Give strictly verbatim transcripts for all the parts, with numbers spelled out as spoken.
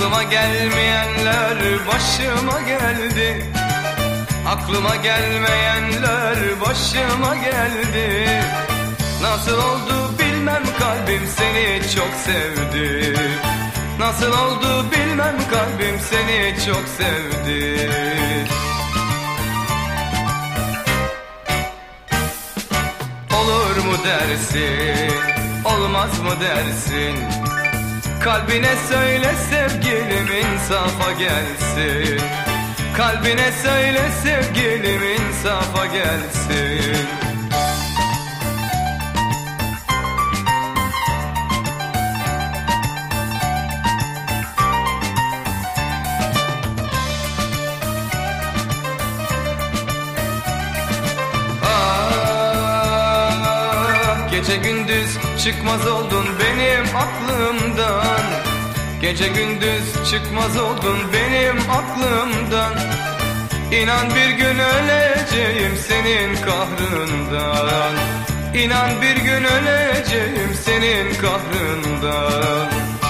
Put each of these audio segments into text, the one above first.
Aklıma gelmeyenler başıma geldi. Aklıma gelmeyenler başıma geldi. Nasıl oldu bilmem, kalbim seni çok sevdi. Nasıl oldu bilmem, kalbim seni çok sevdi. Olur mu dersin, olmaz mı dersin? Kalbine söyle sevgilim insafa gelsin. Kalbine söyle sevgilim insafa gelsin. Ah, gece gündüz çıkmaz oldun benim aklımdan. Gece gündüz çıkmaz oldun benim aklımdan. İnan bir gün öleceğim senin kahrından. İnan bir gün öleceğim senin kahrından.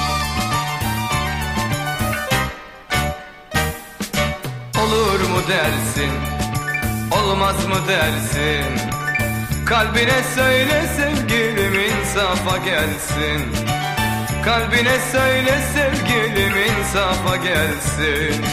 Olur mu dersin, olmaz mı dersin? Kalbine söyle sevgilim insafa gelsin. Kalbine söyle sevgilim insafa gelsin.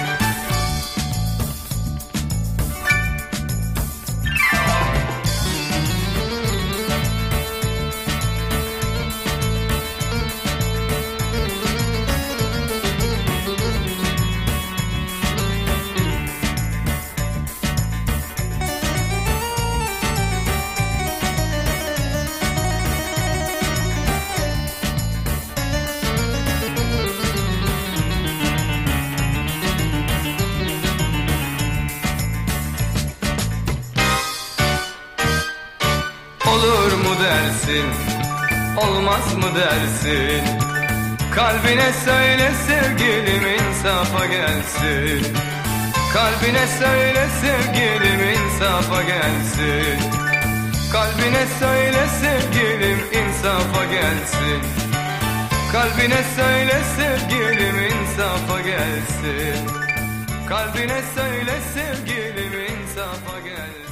Olur mu dersin, olmaz mı dersin? Kalbine söyle sevgilim insafa gelsin. Kalbine söyle sevgilim insafa gelsin. Kalbine söyle sevgilim insafa gelsin. Kalbine söyle sevgilim insafa gelsin. Kalbine söyle sevgilim insafa gelsin.